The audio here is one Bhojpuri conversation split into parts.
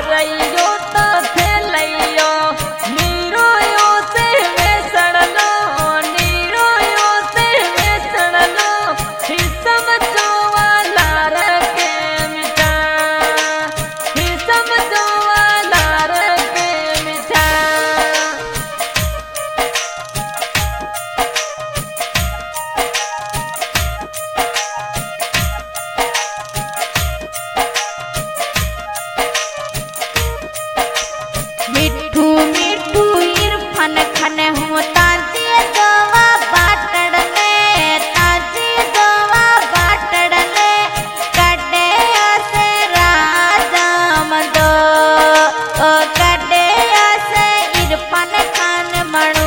रहियो तो थे लइयो नीरो यो से वेसण लो नीरो यो से वेसण लो ही समझो वाला रखे मिठा ही समझो वाला रखे मिठा मिठू मिठू इरफान खन हूँ ताजी दवा बाटड़ने ताजी दवा बाटड़ने कड़े से राजा मदो कड़े से इरफान खान मणु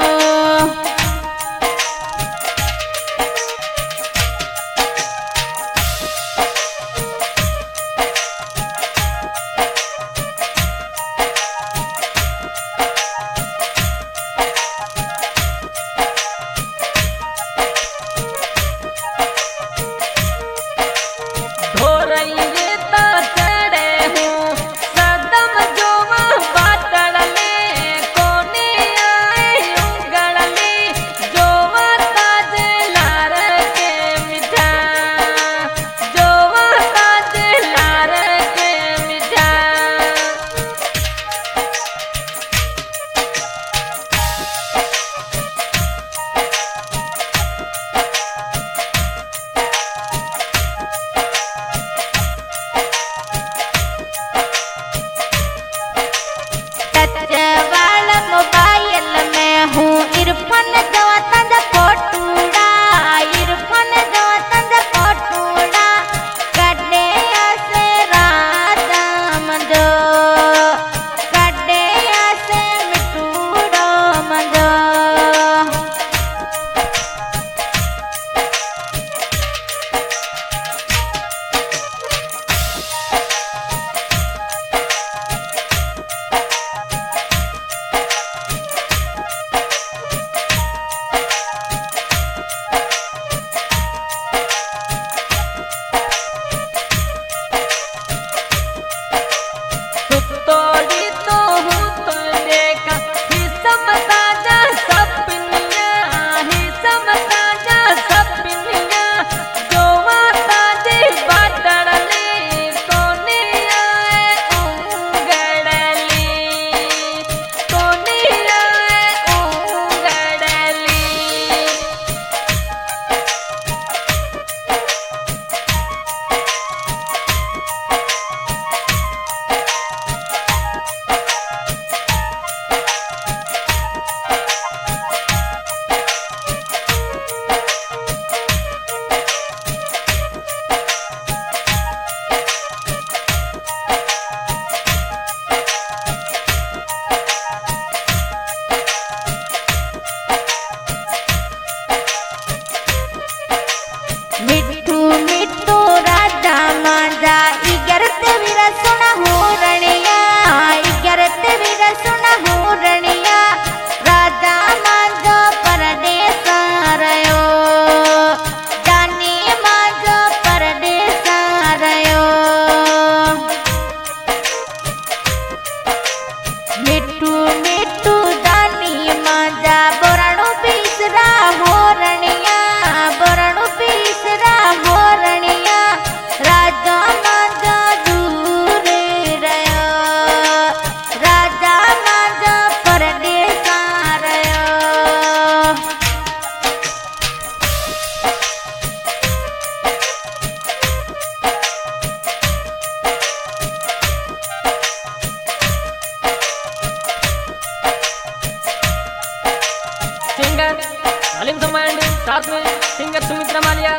हलीम कमांड साथ में सिंगर सुमित्रा मालिया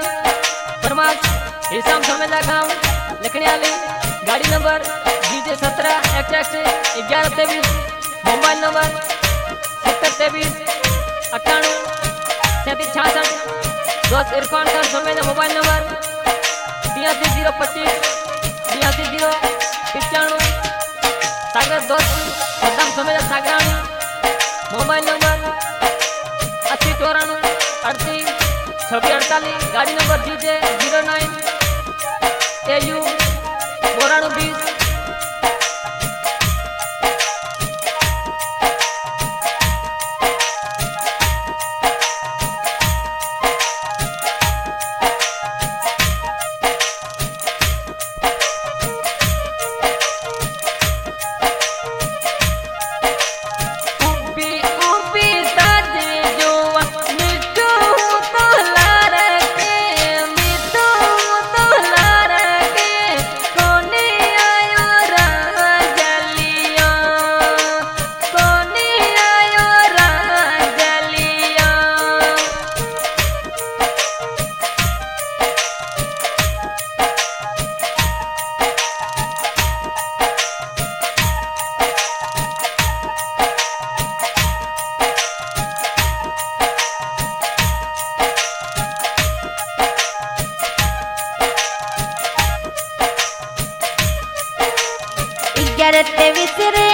परमास हिसाम समेदा गांव लखनियाली गाड़ी number DJ 17 XX 1123 mobile number 7023 98 3766 दोस्त इरफान खान समेदा मोबाइल नंबर 83025 83095 सागर दोस्त सद्दाम समेदा सागरानी मोबाइल नंबर 8094 38 2648 गाड़ी नंबर DJ 09 AU 9220 2023 रे